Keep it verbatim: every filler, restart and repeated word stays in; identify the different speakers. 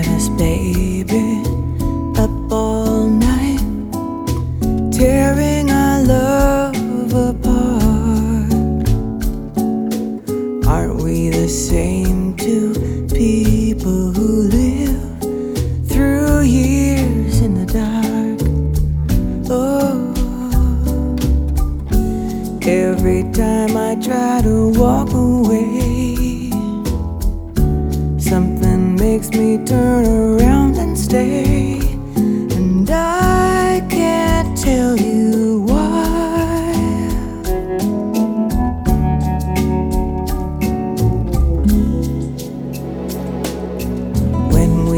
Speaker 1: had us, baby, up all night, tearing our love apart. Aren't we the same two people who live through years in the dark? Oh, every time I try to walk away, something makes me turn around and stay.